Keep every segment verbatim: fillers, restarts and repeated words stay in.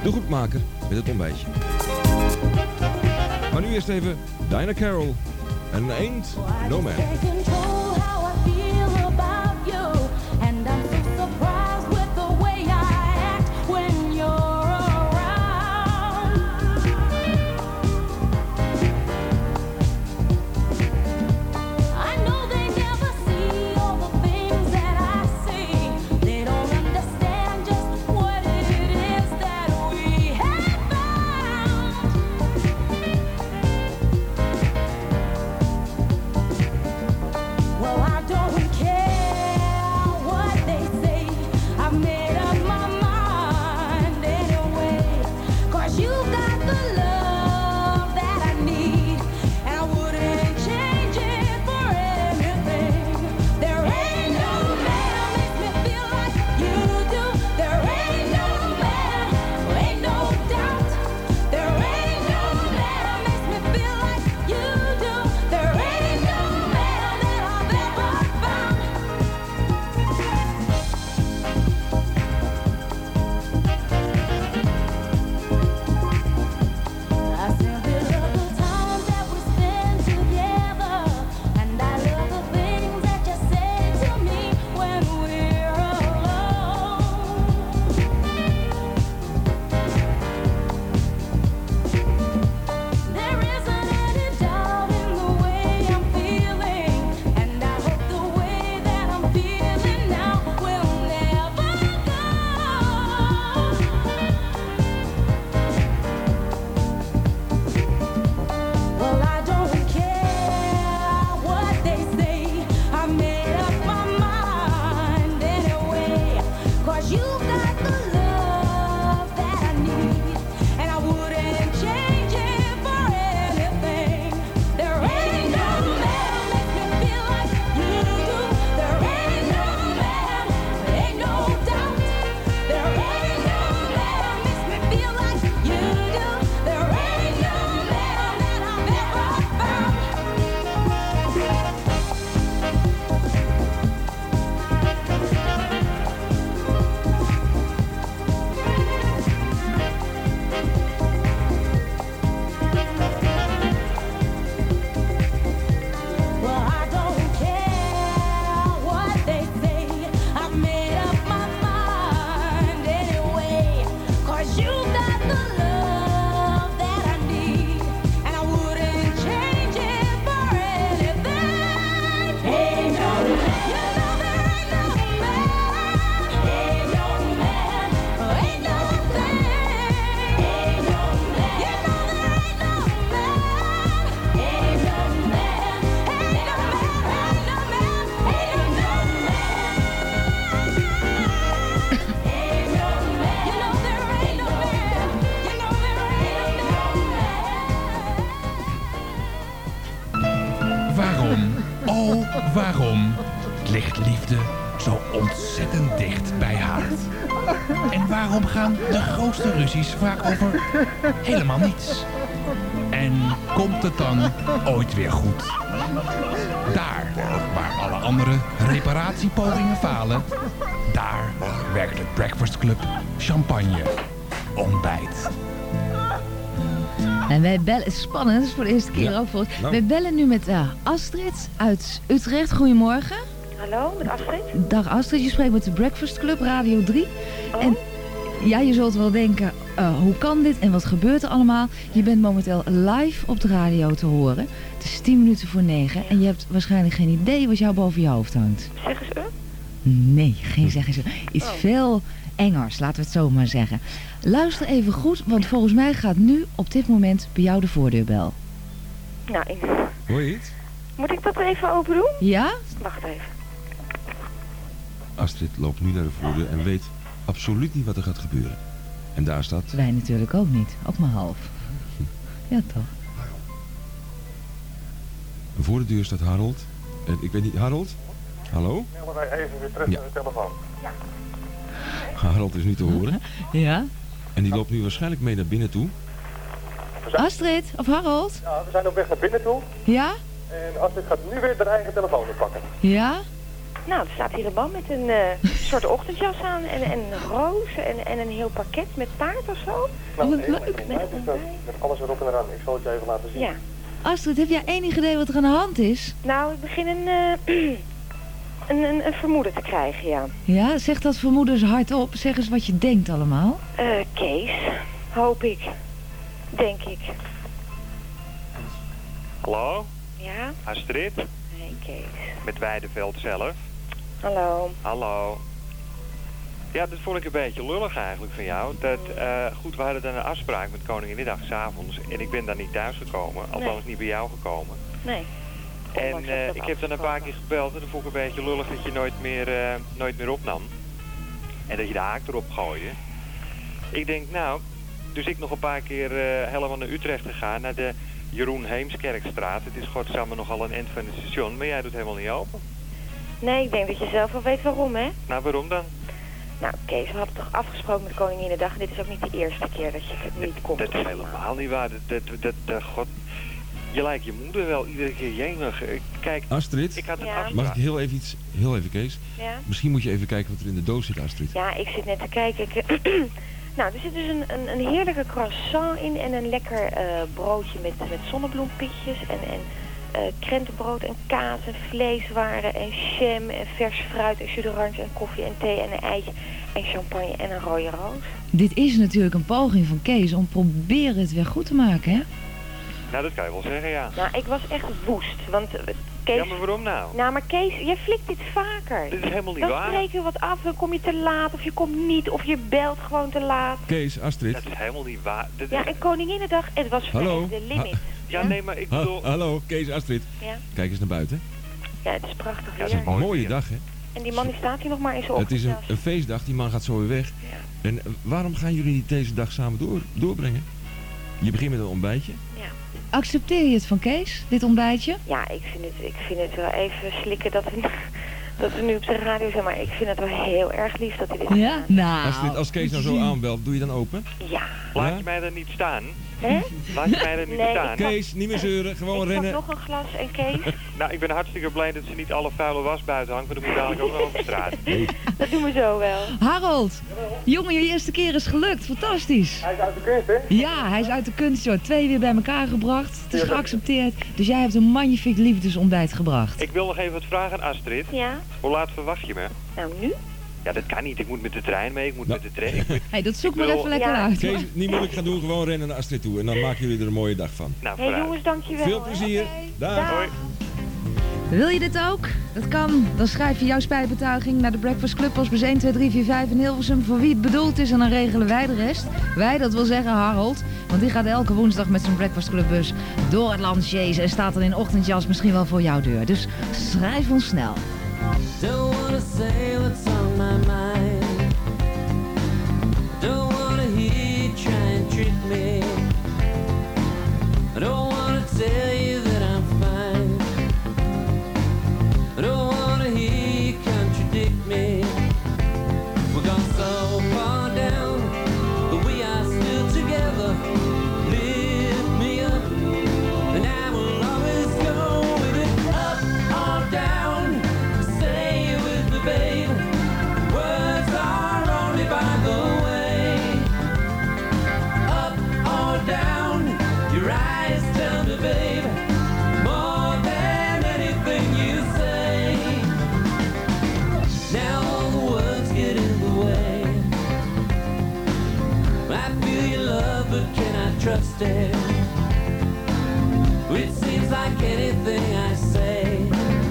de goedmaker met het ontbijtje. Maar nu eerst even Diana Carroll en Ain't No Man. Waarom ligt liefde zo ontzettend dicht bij haat? En waarom gaan de grootste ruzies vaak over helemaal niets? En komt het dan ooit weer goed? Daar, waar alle andere reparatiepogingen falen, daar werkt het Breakfast Club champagne ontbijt. En wij bellen, spannend, dat is voor de eerste keer ja. ook voor nou. Wij bellen nu met uh, Astrid uit Utrecht. Goedemorgen. Hallo, met Astrid. Dag Astrid, je spreekt met de Breakfast Club, Radio drie. Oh. En ja, je zult wel denken, uh, hoe kan dit en wat gebeurt er allemaal? Je bent momenteel live op de radio te horen. Het is tien minuten voor negen en je hebt waarschijnlijk geen idee wat jou boven je hoofd hangt. Zeggen ze? Nee, geen zeggen ze. Iets oh. veel engers, laten we het zo maar zeggen. Luister even goed, want volgens mij gaat nu op dit moment bij jou de voordeurbel. Nou, ik... Hoor je iets? Moet ik dat even open doen? Ja? Wacht even. Astrid loopt nu naar de voordeur en weet absoluut niet wat er gaat gebeuren. En daar staat... Wij natuurlijk ook niet, ook maar half. Ja, toch? Voor de deur staat Harold. En ik weet niet, Harold? Hallo? Nemen wij even weer terug ja. naar de telefoon. Ja. Harold is nu te horen. Ja. En die loopt nu waarschijnlijk mee naar binnen toe. Zijn... Astrid of Harold? Ja, we zijn op weg naar binnen toe. Ja? En Astrid gaat nu weer haar eigen telefoon oppakken. Ja? Nou, er staat hier een man met een uh, soort ochtendjas aan en, en een roos en, en een heel pakket met taart of zo. Oh, wat leuk. Met, Met, met alles erop en eraan. Ik zal het je even laten zien. Ja. Astrid, heb jij enig idee wat er aan de hand is? Nou, ik begin een, uh, een, een, een vermoeden te krijgen, ja. Ja, zeg dat vermoedens hardop. Zeg eens wat je denkt allemaal. Eh, uh, Kees, hoop ik. Denk ik. Hallo, Ja? Astrid, Nee, Kees. met Weideveld zelf. Hallo. Hallo. Ja, dat vond ik een beetje lullig eigenlijk van jou. Dat, uh, goed, we hadden dan een afspraak met Koninginnedag 's avonds en ik ben daar niet thuis gekomen. Althans Nee. niet bij jou gekomen. Nee. En Ondanks uh, dat ik heb dan een paar keer gebeld en dan vond ik een beetje lullig dat je nooit meer, uh, nooit meer opnam. En dat je de haak erop gooide. Ik denk, nou, dus ik nog een paar keer uh, helemaal naar Utrecht gegaan, naar de Jeroen Heemskerkstraat. Het is godsamme nogal een eind van het station, maar jij doet helemaal niet open. Nee, ik denk dat je zelf wel weet waarom, hè? Nou, waarom dan? Nou, Kees, we hadden toch afgesproken met Koninginnedag en dit is ook niet de eerste keer dat je het niet komt. Dat is helemaal niet waar. Dat, dat, dat, dat, god, je lijkt je moeder wel iedere keer jenig. Kijk, Astrid, ik had een Ja. afspraak. mag ik heel even iets, heel even Kees? Ja? Misschien moet je even kijken wat er in de doos zit, Astrid. Ja, ik zit net te kijken. Ik, nou, er zit dus een, een, een heerlijke croissant in en een lekker uh, broodje met, met zonnebloempietjes en, en uh, krentenbrood en kaas en vleeswaren en jam en vers fruit en jus d'orange en koffie en thee en een eitje en champagne en een rode roos. Dit is natuurlijk een poging van Kees om proberen het weer goed te maken, hè? Nou, dat kan je wel zeggen, ja. Nou, ik was echt woest, want uh, Kees... Ja, maar waarom nou? Nou, maar Kees, jij flikt dit vaker. Dit is helemaal niet Dan waar. spreek je wat af, dan kom je te laat of je komt niet of je belt gewoon te laat. Kees, Astrid. Dat is helemaal niet waar. Dat is... Ja, en Koninginnedag, het was voor Hallo? mij de limit. Ja, nee, maar ik Ha- bedoel... hallo, Kees, Astrid. Ja? Kijk eens naar buiten. Ja, het is prachtig Ja, het is weer. een mooi Mooie weer. dag, hè? En die man die staat hier nog maar in zijn Het is een, ochtendjas. een feestdag, die man gaat zo weer weg. Ja. En eh, waarom gaan jullie niet deze dag samen door, doorbrengen? Je begint met een ontbijtje. Ja. Accepteer je het van Kees, dit ontbijtje? Ja, ik vind het, ik vind het wel even slikken dat we, dat we nu op de radio zijn, maar ik vind het wel heel erg lief dat hij dit Ja? gedaan Nou, Astrid, als Kees nou zo aanbelt, doe je dan open? heeft. Ja. Laat Ja? je mij er niet staan. Hè? Laat je mij er niet Nee, staan. ik- Kees, niet meer zeuren, gewoon Ik pak rennen. nog een glas en Kees, Nou, ik ben hartstikke blij dat ze niet alle vuile was buiten hangt, want dan moet dadelijk ook nog over straat. dat doen we zo wel. Harold, jongen, je eerste keer is gelukt. Fantastisch. Hij is uit de kunst, hè? Ja, hij is uit de kunst, joh. Twee weer bij elkaar gebracht. Het is geaccepteerd. Dus jij hebt een magnifiek liefdesontbijt gebracht. Ik wil nog even wat vragen aan Astrid. Ja? Hoe laat verwacht je me? Nou, nu? Ja, dat kan niet. Ik moet met de trein mee, ik moet Nou. met de trein. Ik moet... Hey, dat zoek Ik maar bedoel- even lekker Ja. uit. Kees, niet moeilijk gaan doen, gewoon rennen naar Astrid toe. En dan maken jullie er een mooie dag van. Nou, Hé hey, vooruit. jongens, dankjewel. Veel hè. plezier. Dag. Dag. Hoi. Wil je dit ook? Dat kan. Dan schrijf je jouw spijtbetuiging naar de Breakfast Club Postbus één twee drie vier vijf in Hilversum. Voor wie het bedoeld is en dan regelen wij de rest. Wij, dat wil zeggen Harold. Want die gaat elke woensdag met zijn Breakfast Club bus door het land chasen. En staat dan in ochtendjas misschien wel voor jouw deur. Dus schrijf ons snel. Don't wanna say what's on my mind. Don't wanna hear you try and trick me. I don't wanna tell you that I'm fine. I don't wanna hear you contradict me. We're gone so far down, but we are still together. Lift me up, and I will always go with it. Up or down, stay with me, babe. Words are only by the way. Up or down, your eyes tell me, babe, more than anything you say. Now all the words get in the way. I feel your love, but can I trust it? It seems like anything I say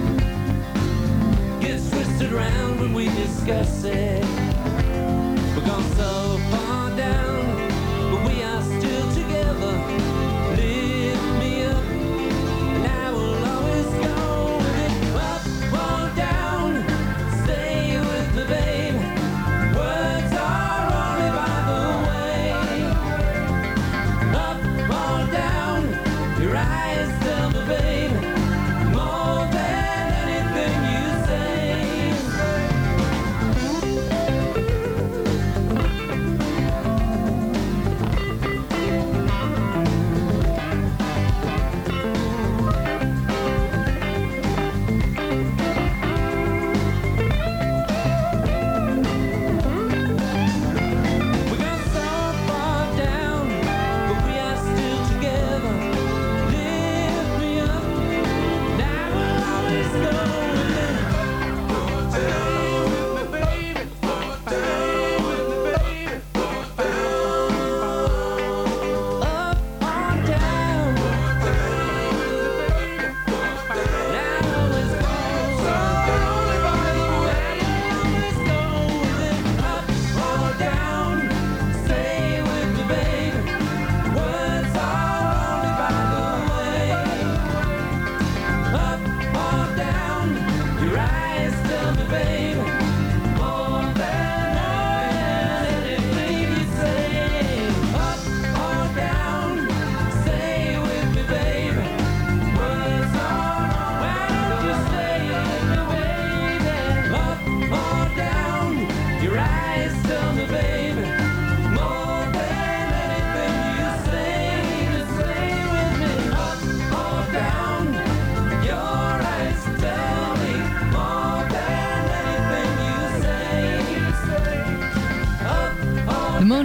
gets twisted round when we discuss it. We're gone so far down, but we are still together. Lift me up, and I will always go with it. Up or down, stay with me, babe. Words are only by the way. Up or down, your eyes tell me, babe, more than anything you say.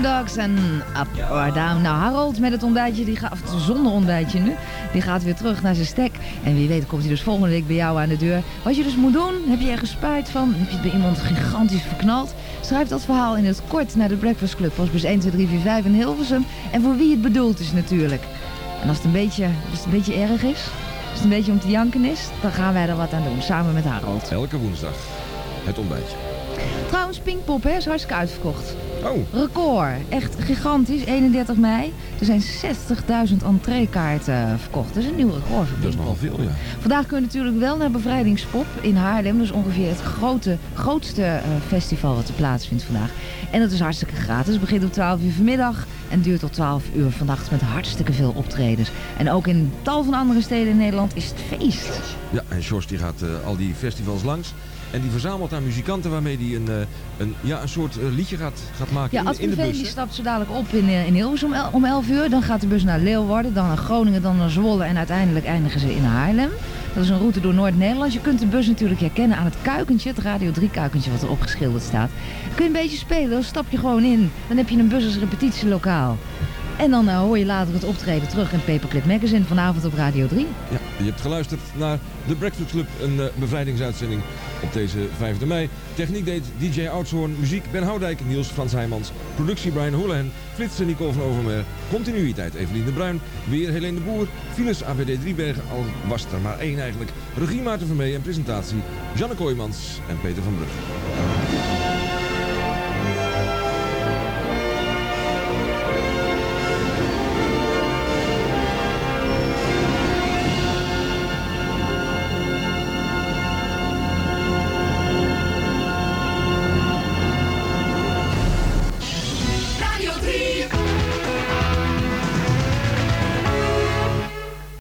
Boondocks en Up or Down. Nou, Harold met het ontbijtje, die gaat, of zonder ontbijtje nu, die gaat weer terug naar zijn stek. En wie weet komt hij dus volgende week bij jou aan de deur. Wat je dus moet doen, heb je ergens spijt van, heb je bij iemand gigantisch verknald, schrijf dat verhaal in het kort naar de Breakfast Club, postbus één twee drie vier vijf in Hilversum. En voor wie het bedoeld is natuurlijk. En als het een beetje, als het een beetje erg is, als het een beetje om te janken is, dan gaan wij er wat aan doen, samen met Harold. Elke woensdag. Het ontbijtje. Trouwens, Pinkpop, hè, is hartstikke uitverkocht. Oh. Record. Echt gigantisch. eenendertig mei. Er zijn zestigduizend entreekaarten verkocht. Dat is een nieuw record voor Dat is Pinkpop. nogal veel, ja. Vandaag kun je natuurlijk wel naar Bevrijdingspop in Haarlem. Dat is ongeveer het grote, grootste uh, festival wat er plaatsvindt vandaag. En dat is hartstikke gratis. Het begint om twaalf uur vanmiddag en duurt tot twaalf uur vannacht met hartstikke veel optredens. En ook in tal van andere steden in Nederland is het feest. Ja, en Sjors die gaat uh, al die festivals langs. En die verzamelt daar muzikanten waarmee hij een, uh, een, ja, een soort uh, liedje gaat, gaat maken Ja, in, Ad in de Veen bus. die hè? stapt zo dadelijk op in, uh, in Hilversum om, el- om elf uur. Dan gaat de bus naar Leeuwarden, dan naar Groningen, dan naar Zwolle en uiteindelijk eindigen ze in Haarlem. Dat is een route door Noord-Nederland. Je kunt de bus natuurlijk herkennen aan het kuikentje, het Radio drie kuikentje wat erop geschilderd staat. Kun je een beetje spelen, dan stap je gewoon in. Dan heb je een bus als repetitielokaal. En dan uh, hoor je later het optreden terug in Paperclip Magazine vanavond op Radio drie. Ja, je hebt geluisterd naar de Breakfast Club, een uh, bevrijdingsuitzending op deze vijfde mei. Techniek deed D J Oudshoorn, muziek Ben Houdijk, Niels Frans Heijmans, productie Brian Houlihan, flitsen Nicole van Overmeer, continuïteit Evelien de Bruin, weer Helene de Boer, files A B D Driebergen, al was er maar één eigenlijk, regie Maarten Vermee en presentatie Janne Kooijmans en Peter van Brugge.